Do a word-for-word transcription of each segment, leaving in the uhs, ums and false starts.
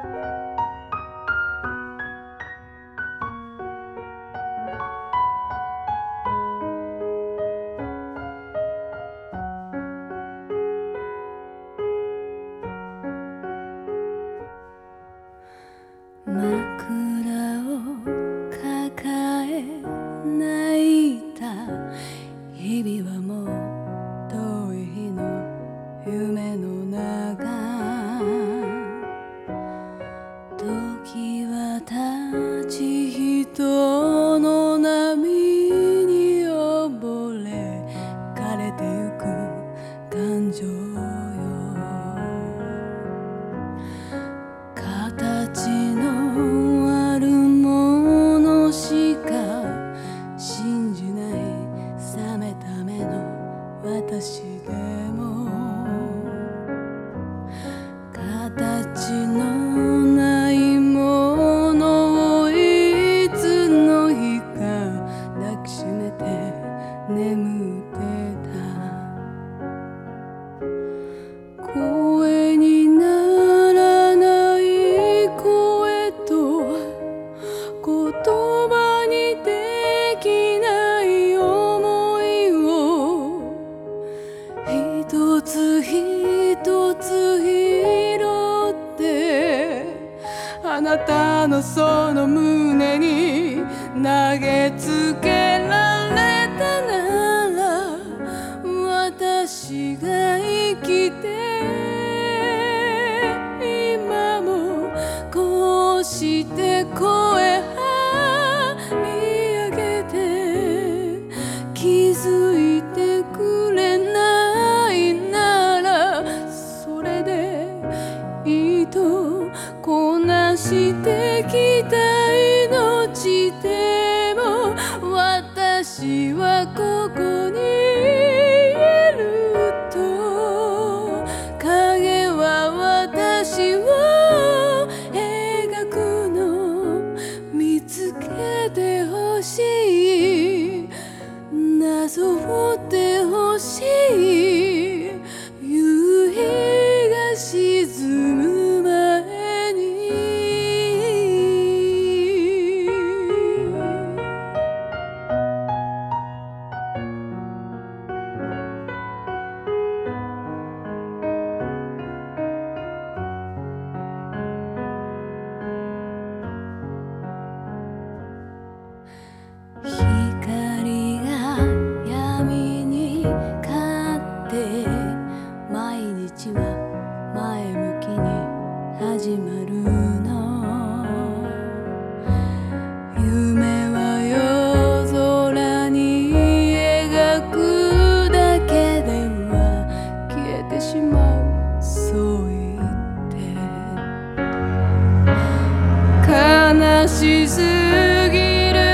枕を抱え泣いた日々はもう遠い日の夢の中、時は立ち人の波に溺れ枯れてゆく感情よ。形のあるものしか信じない冷めた目の私でも、形のないものをいつの日か抱きしめて眠ってた。声にならない声と言葉にできない想いを一つ一つ拾ってあなたのその胸に投げつけられたなら、私が生きて今もこうして声張り上げて気づいてくれないなら、それでいいとこなしてきた命でも、私はここにいると影は私を描くの見つけてほしい、なぞってほしい、夕日が沈む前に。光が闇に勝って毎日は前向きに始まるの。夢は夜空に描くだけでは消えてしまう、そう言って悲しすぎる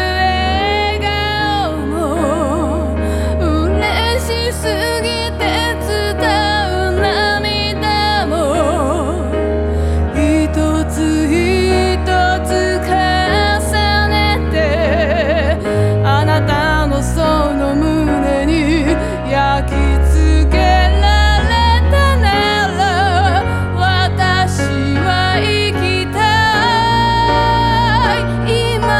すぎて伝う涙も一つ一つ重ねてあなたのその胸に焼き付けられたなら、私は生きたい今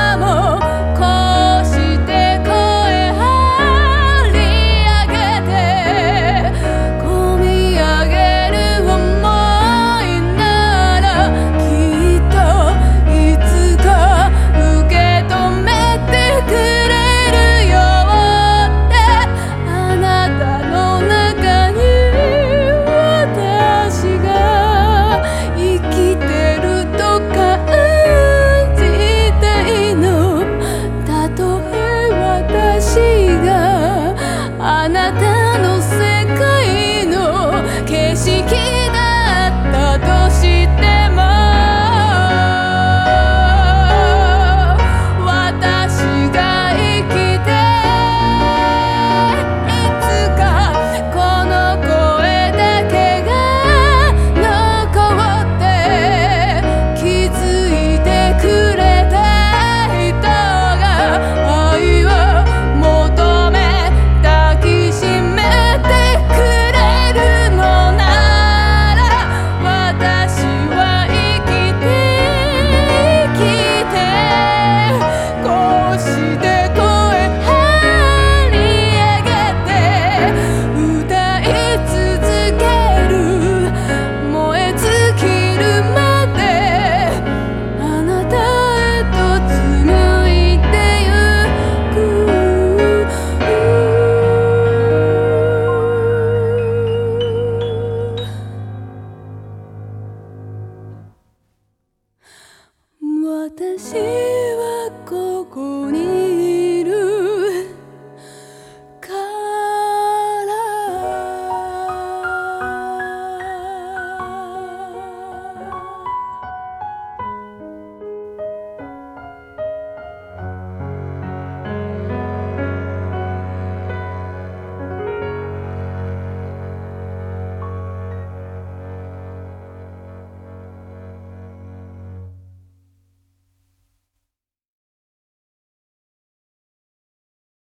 私